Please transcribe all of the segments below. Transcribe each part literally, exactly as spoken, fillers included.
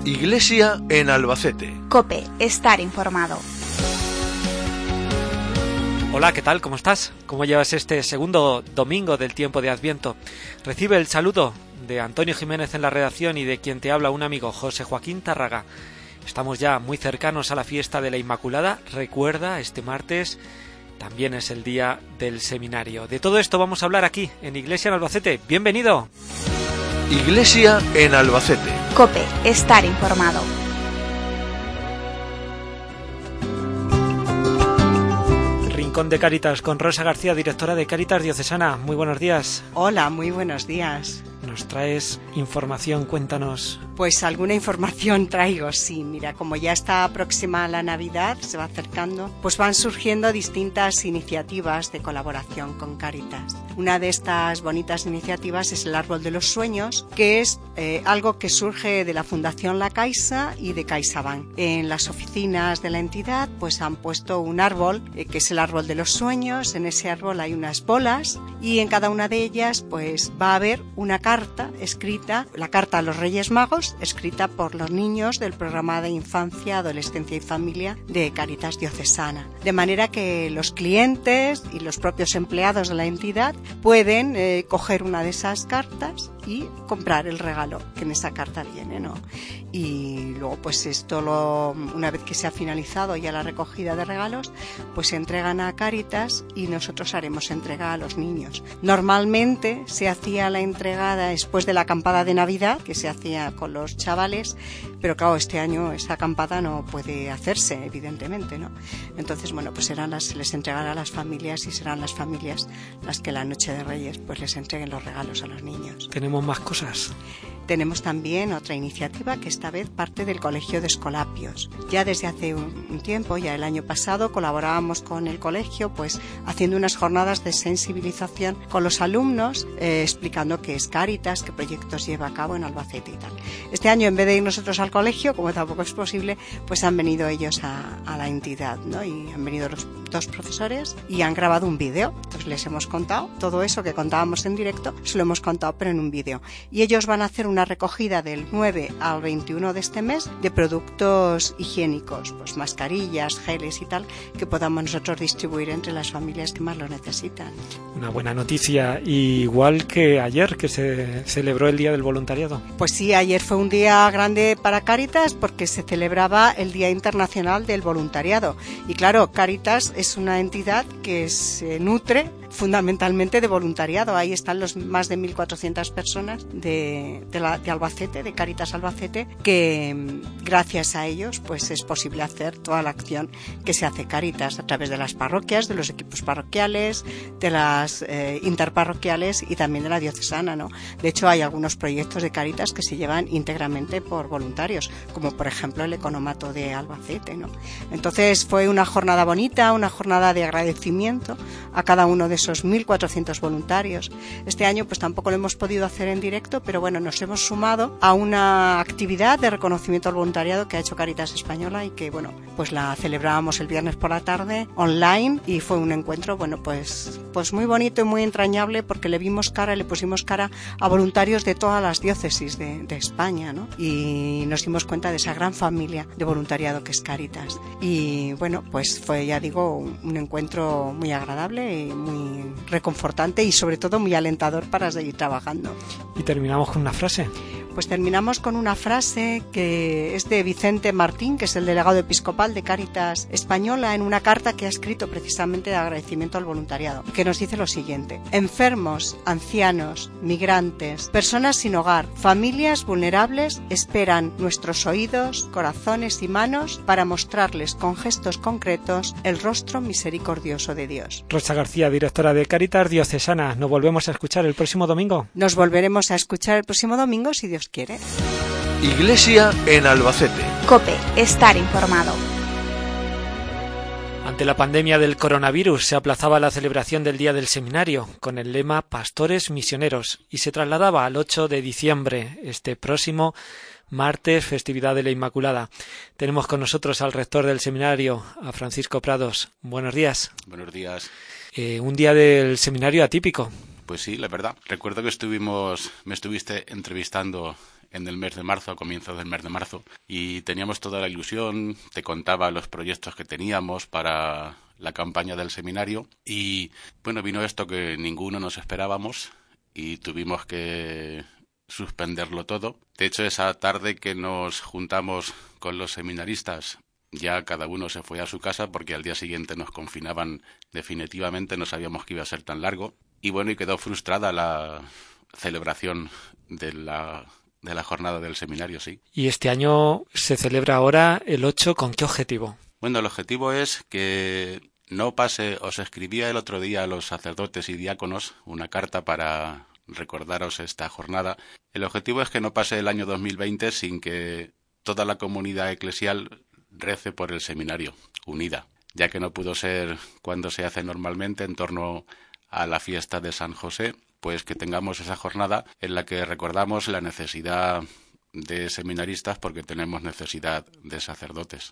Iglesia en Albacete. COPE, estar informado. Hola, ¿qué tal? ¿Cómo estás? ¿Cómo llevas este segundo domingo del tiempo de Adviento? Recibe el saludo de Antonio Jiménez en la redacción y de quien te habla un amigo, José Joaquín Tárraga. Estamos ya muy cercanos a la fiesta de la Inmaculada. Recuerda, este martes también es el día del seminario. De todo esto vamos a hablar aquí, en Iglesia en Albacete. ¡Bienvenido! Iglesia en Albacete. COPE, estar informado. Rincón de Cáritas con Rosa García, directora de Cáritas Diocesana. Muy buenos días. Hola, muy buenos días. Nos traes información, cuéntanos. Pues alguna información traigo, sí. Mira, como ya está próxima la Navidad, se va acercando, pues van surgiendo distintas iniciativas de colaboración con Cáritas. Una de estas bonitas iniciativas es el Árbol de los Sueños, que es eh, algo que surge de la Fundación La Caixa y de CaixaBank. En las oficinas de la entidad pues han puesto un árbol, eh, que es el Árbol de los Sueños. En ese árbol hay unas bolas y en cada una de ellas pues va a haber una carta escrita, la carta a los Reyes Magos, escrita por los niños del programa de infancia, adolescencia y familia de Cáritas Diocesana. De manera que los clientes y los propios empleados de la entidad pueden eh, coger una de esas cartas y comprar el regalo que en esa carta viene, ¿no? Y luego pues esto, lo, una vez que se ha finalizado ya la recogida de regalos, pues se entregan a Cáritas y nosotros haremos entrega a los niños. Normalmente se hacía la entregada después de la acampada de Navidad, que se hacía con los chavales, pero claro, este año esa acampada no puede hacerse, evidentemente, ¿no? Entonces, bueno, pues serán las, se les entregará a las familias y serán las familias las que la noche de Reyes pues les entreguen los regalos a los niños. Tenemos más cosas. Tenemos también otra iniciativa que esta vez parte del Colegio de Escolapios. Ya desde hace un tiempo, ya el año pasado, colaborábamos con el colegio pues haciendo unas jornadas de sensibilización con los alumnos, eh, explicando qué es Cáritas, qué proyectos lleva a cabo en Albacete y tal. Este año, en vez de ir nosotros al colegio, como tampoco es posible, pues han venido ellos a, a la entidad, ¿no? Y han venido los dos profesores y han grabado un vídeo. Entonces les hemos contado todo eso que contábamos en directo, se lo hemos contado pero en un vídeo. Y ellos van a hacer un una recogida del nueve al veintiuno de este mes de productos higiénicos, pues mascarillas, geles y tal, que podamos nosotros distribuir entre las familias que más lo necesitan. Una buena noticia, igual que ayer que se celebró el Día del Voluntariado. Pues sí, ayer fue un día grande para Cáritas porque se celebraba el Día Internacional del Voluntariado. Y claro, Cáritas es una entidad que se nutre fundamentalmente de voluntariado. Ahí están los más de mil cuatrocientas personas de, de, la, de Albacete, de Cáritas Albacete, que gracias a ellos pues es posible hacer toda la acción que se hace Cáritas a través de las parroquias, de los equipos parroquiales, de las eh, interparroquiales y también de la diocesana, ¿no? De hecho, hay algunos proyectos de Cáritas que se llevan íntegramente por voluntarios, como por ejemplo el Economato de Albacete, ¿no? Entonces fue una jornada bonita, una jornada de agradecimiento a cada uno de esos mil cuatrocientos voluntarios. Este año pues tampoco lo hemos podido hacer en directo, pero bueno, nos hemos sumado a una actividad de reconocimiento al voluntariado que ha hecho Cáritas Española y que bueno, pues la celebrábamos el viernes por la tarde online y fue un encuentro, bueno, pues pues muy bonito y muy entrañable porque le vimos cara, le pusimos cara a voluntarios de todas las diócesis de, de España, ¿no? Y nos dimos cuenta de esa gran familia de voluntariado que es Cáritas. Y bueno, pues fue, ya digo, un, un encuentro muy agradable y muy reconfortante y sobre todo muy alentador para seguir trabajando. Y terminamos con una frase. Pues terminamos con una frase que es de Vicente Martín, que es el delegado episcopal de Cáritas Española, en una carta que ha escrito precisamente de agradecimiento al voluntariado, que nos dice lo siguiente: enfermos, ancianos, migrantes, personas sin hogar, familias vulnerables esperan nuestros oídos, corazones y manos para mostrarles con gestos concretos el rostro misericordioso de Dios. Rosa García, directora de Cáritas Diocesana. ¿Nos volvemos a escuchar el próximo domingo? Nos volveremos a escuchar el próximo domingo si Dios quiere. Iglesia en Albacete. COPE, estar informado. Ante la pandemia del coronavirus se aplazaba la celebración del Día del Seminario con el lema Pastores Misioneros y se trasladaba al ocho de diciembre, este próximo martes, festividad de la Inmaculada. Tenemos con nosotros al rector del seminario, a Francisco Prados. Buenos días. Buenos días. Eh, un día del seminario atípico. Pues sí, la verdad. Recuerdo que estuvimos, me estuviste entrevistando en el mes de marzo, a comienzos del mes de marzo, y teníamos toda la ilusión, te contaba los proyectos que teníamos para la campaña del seminario, y bueno, vino esto que ninguno nos esperábamos y tuvimos que suspenderlo todo. De hecho, esa tarde que nos juntamos con los seminaristas, ya cada uno se fue a su casa porque al día siguiente nos confinaban definitivamente, no sabíamos que iba a ser tan largo, y bueno, y quedó frustrada la celebración de la de la jornada del seminario, sí. Y este año se celebra ahora el ocho, ¿con qué objetivo? Bueno, el objetivo es que no pase, os escribía el otro día a los sacerdotes y diáconos una carta para recordaros esta jornada. El objetivo es que no pase el año dos mil veinte sin que toda la comunidad eclesial rece por el seminario, unida, ya que no pudo ser cuando se hace normalmente en torno a la fiesta de San José, pues que tengamos esa jornada en la que recordamos la necesidad de seminaristas porque tenemos necesidad de sacerdotes.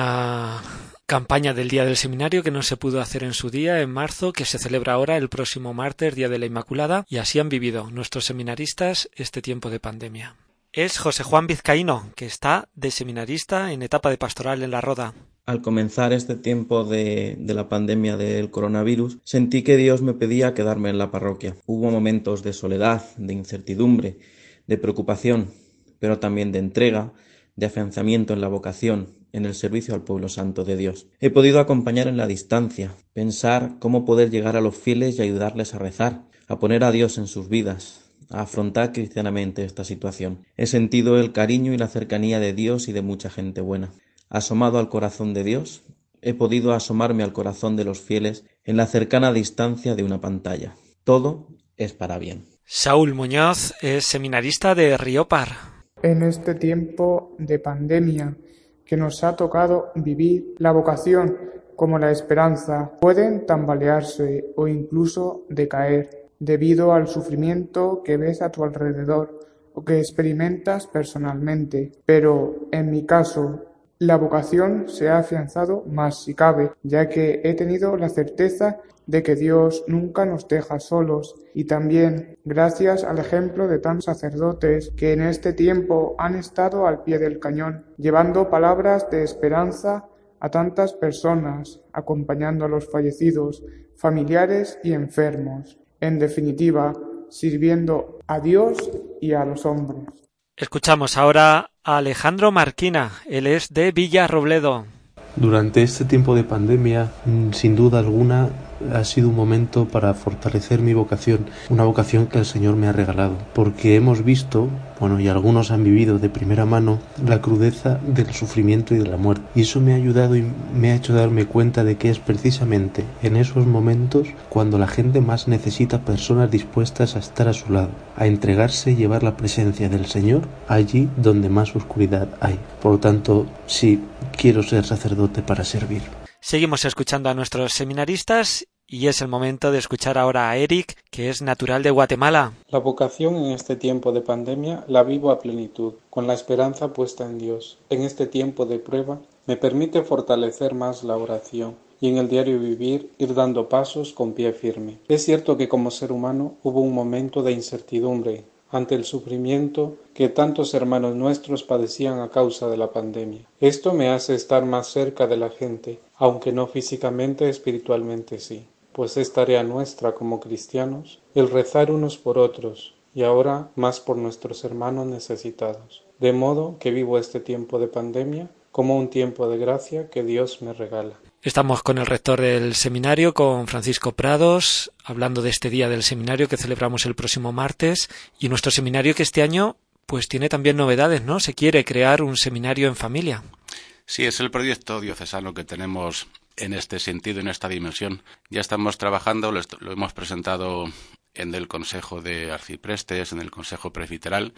Una campaña del Día del Seminario que no se pudo hacer en su día, en marzo, que se celebra ahora el próximo martes, Día de la Inmaculada, y así han vivido nuestros seminaristas este tiempo de pandemia. Es José Juan Vizcaíno, que está de seminarista en etapa de pastoral en La Roda. Al comenzar este tiempo de, de la pandemia del coronavirus, sentí que Dios me pedía quedarme en la parroquia. Hubo momentos de soledad, de incertidumbre, de preocupación, pero también de entrega, de afianzamiento en la vocación, en el servicio al pueblo santo de Dios. He podido acompañar en la distancia, pensar cómo poder llegar a los fieles y ayudarles a rezar, a poner a Dios en sus vidas, a afrontar cristianamente esta situación. He sentido el cariño y la cercanía de Dios y de mucha gente buena. Asomado al corazón de Dios, he podido asomarme al corazón de los fieles en la cercana distancia de una pantalla. Todo es para bien. Saúl Muñoz es seminarista de Riópar. En este tiempo de pandemia que nos ha tocado vivir, la vocación como la esperanza pueden tambalearse o incluso decaer debido al sufrimiento que ves a tu alrededor o que experimentas personalmente. Pero en mi caso, la vocación se ha afianzado más si cabe, ya que he tenido la certeza de que Dios nunca nos deja solos, y también gracias al ejemplo de tantos sacerdotes que en este tiempo han estado al pie del cañón, llevando palabras de esperanza a tantas personas, acompañando a los fallecidos, familiares y enfermos. En definitiva, sirviendo a Dios y a los hombres. Escuchamos ahora a Alejandro Marquina, él es de Villarrobledo. Durante este tiempo de pandemia, sin duda alguna, ha sido un momento para fortalecer mi vocación, una vocación que el Señor me ha regalado, porque hemos visto, bueno, y algunos han vivido de primera mano, la crudeza del sufrimiento y de la muerte. Y eso me ha ayudado y me ha hecho darme cuenta de que es precisamente en esos momentos cuando la gente más necesita personas dispuestas a estar a su lado, a entregarse y llevar la presencia del Señor allí donde más oscuridad hay. Por lo tanto, sí, quiero ser sacerdote para servir. Seguimos escuchando a nuestros seminaristas y es el momento de escuchar ahora a Eric, que es natural de Guatemala. La vocación en este tiempo de pandemia la vivo a plenitud, con la esperanza puesta en Dios. En este tiempo de prueba me permite fortalecer más la oración y en el diario vivir ir dando pasos con pie firme. Es cierto que como ser humano hubo un momento de incertidumbre ante el sufrimiento que tantos hermanos nuestros padecían a causa de la pandemia. Esto me hace estar más cerca de la gente, aunque no físicamente, espiritualmente sí, pues es tarea nuestra como cristianos el rezar unos por otros y ahora más por nuestros hermanos necesitados. De modo que vivo este tiempo de pandemia como un tiempo de gracia que Dios me regala. Estamos con el rector del seminario, con Francisco Prados, hablando de este día del seminario que celebramos el próximo martes, y nuestro seminario que este año pues tiene también novedades, ¿no? Se quiere crear un seminario en familia. Sí, es el proyecto diocesano que tenemos en este sentido, en esta dimensión. Ya estamos trabajando, lo, lo hemos presentado en el Consejo de Arciprestes, en el Consejo Presbiteral,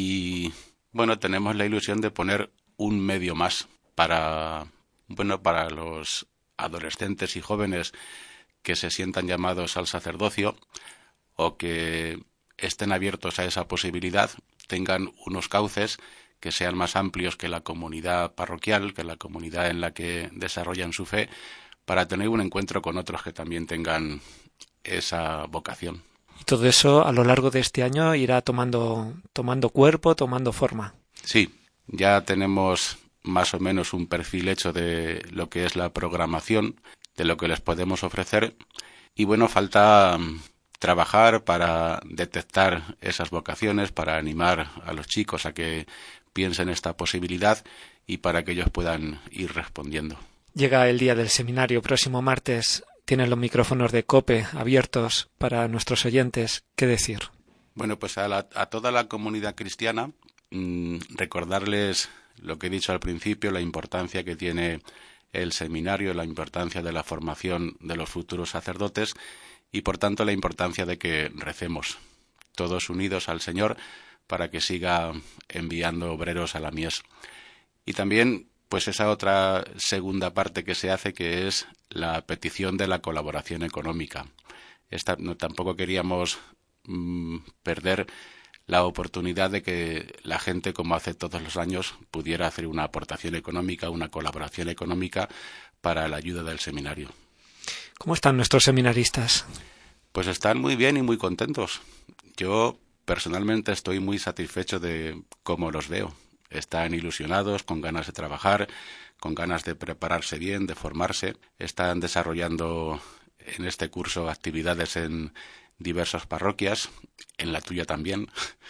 y bueno, tenemos la ilusión de poner un medio más para, bueno, para los adolescentes y jóvenes que se sientan llamados al sacerdocio o que estén abiertos a esa posibilidad, tengan unos cauces que sean más amplios que la comunidad parroquial, que la comunidad en la que desarrollan su fe, para tener un encuentro con otros que también tengan esa vocación. Y todo eso a lo largo de este año irá tomando, tomando cuerpo, tomando forma. Sí, ya tenemos más o menos un perfil hecho de lo que es la programación, de lo que les podemos ofrecer. Y bueno, falta trabajar para detectar esas vocaciones, para animar a los chicos a que piensen esta posibilidad y para que ellos puedan ir respondiendo. Llega el día del seminario, próximo martes. Tienen los micrófonos de COPE abiertos para nuestros oyentes. ¿Qué decir? Bueno, pues a, la, a toda la comunidad cristiana mmm, recordarles lo que he dicho al principio, la importancia que tiene el seminario, la importancia de la formación de los futuros sacerdotes y, por tanto, la importancia de que recemos todos unidos al Señor para que siga enviando obreros a la mies. Y también, pues esa otra segunda parte que se hace, que es la petición de la colaboración económica. Esta, no, tampoco queríamos mmm, perder la oportunidad de que la gente, como hace todos los años, pudiera hacer una aportación económica, una colaboración económica para la ayuda del seminario. ¿Cómo están nuestros seminaristas? Pues están muy bien y muy contentos. Yo personalmente estoy muy satisfecho de cómo los veo. Están ilusionados, con ganas de trabajar, con ganas de prepararse bien, de formarse. Están desarrollando en este curso actividades en diversas parroquias, en la tuya también,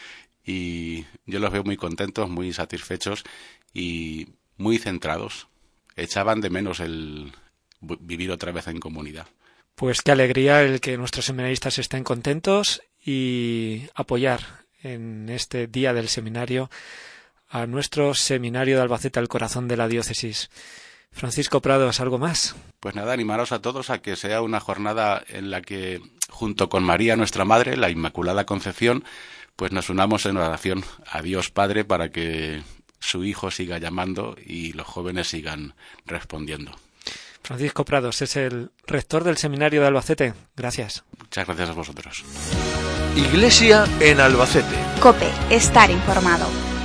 y yo los veo muy contentos, muy satisfechos y muy centrados. Echaban de menos el vivir otra vez en comunidad. Pues qué alegría el que nuestros seminaristas estén contentos y apoyar en este día del seminario a nuestro seminario de Albacete, al corazón de la diócesis. Francisco Prados, ¿algo más? Pues nada, animaros a todos a que sea una jornada en la que, junto con María, nuestra Madre, la Inmaculada Concepción, pues nos unamos en oración a Dios Padre para que su Hijo siga llamando y los jóvenes sigan respondiendo. Francisco Prados es el rector del Seminario de Albacete. Gracias. Muchas gracias a vosotros. Iglesia en Albacete. COPE, estar informado.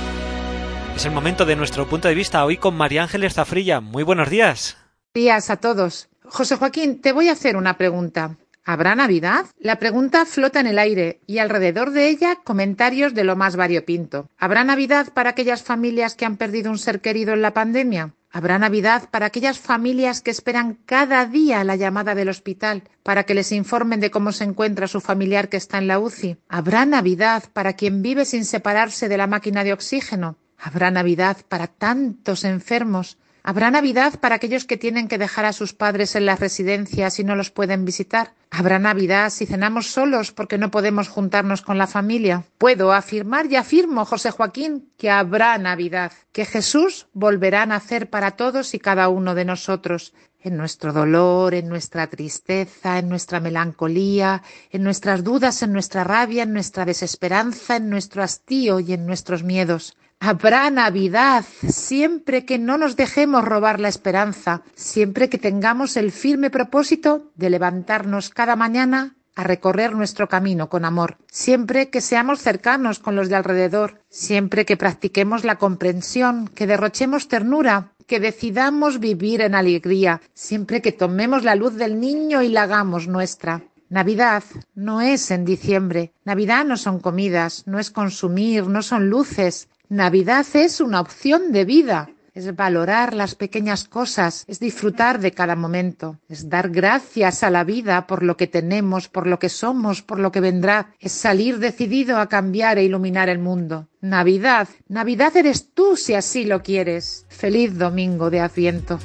Es el momento de nuestro punto de vista hoy con María Ángeles Zafrilla. Muy buenos días. Buenos días a todos. José Joaquín, te voy a hacer una pregunta. ¿Habrá Navidad? La pregunta flota en el aire y alrededor de ella comentarios de lo más variopinto. ¿Habrá Navidad para aquellas familias que han perdido un ser querido en la pandemia? ¿Habrá Navidad para aquellas familias que esperan cada día la llamada del hospital para que les informen de cómo se encuentra su familiar que está en la U C I? ¿Habrá Navidad para quien vive sin separarse de la máquina de oxígeno? ¿Habrá Navidad para tantos enfermos? ¿Habrá Navidad para aquellos que tienen que dejar a sus padres en las residencias y no los pueden visitar? ¿Habrá Navidad si cenamos solos porque no podemos juntarnos con la familia? Puedo afirmar y afirmo, José Joaquín, que habrá Navidad, que Jesús volverá a nacer para todos y cada uno de nosotros, en nuestro dolor, en nuestra tristeza, en nuestra melancolía, en nuestras dudas, en nuestra rabia, en nuestra desesperanza, en nuestro hastío y en nuestros miedos. Habrá Navidad, siempre que no nos dejemos robar la esperanza, siempre que tengamos el firme propósito de levantarnos cada mañana a recorrer nuestro camino con amor, siempre que seamos cercanos con los de alrededor, siempre que practiquemos la comprensión, que derrochemos ternura, que decidamos vivir en alegría, siempre que tomemos la luz del niño y la hagamos nuestra. Navidad no es en diciembre, Navidad no son comidas, no es consumir, no son luces. Navidad es una opción de vida, es valorar las pequeñas cosas, es disfrutar de cada momento, es dar gracias a la vida por lo que tenemos, por lo que somos, por lo que vendrá, es salir decidido a cambiar e iluminar el mundo. Navidad, Navidad eres tú si así lo quieres. Feliz domingo de Adviento.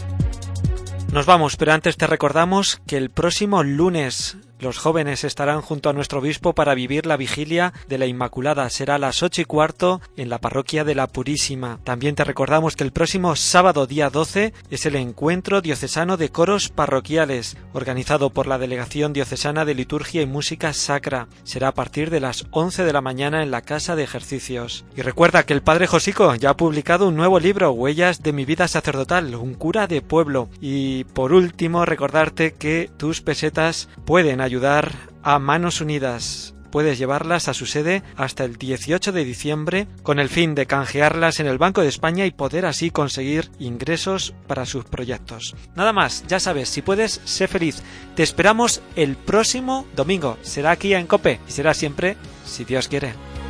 Nos vamos, pero antes te recordamos que el próximo lunes los jóvenes estarán junto a nuestro obispo para vivir la vigilia de la Inmaculada. Será a las ocho y cuarto en la parroquia de la Purísima. También te recordamos que el próximo sábado, día doce, es el encuentro diocesano de coros parroquiales, organizado por la Delegación Diocesana de Liturgia y Música Sacra. Será a partir de las once de la mañana en la Casa de Ejercicios. Y recuerda que el padre Josico ya ha publicado un nuevo libro, Huellas de mi vida sacerdotal, un cura de pueblo. Y por último, recordarte que tus pesetas pueden ayudar a Manos Unidas. puedes llevarlas a su sede hasta el dieciocho de diciembre con el fin de canjearlas en el Banco de España y poder así conseguir ingresos para sus proyectos. Nada más, ya sabes, si puedes, sé feliz. Te esperamos el próximo domingo. Será aquí en COPE y será siempre, si Dios quiere.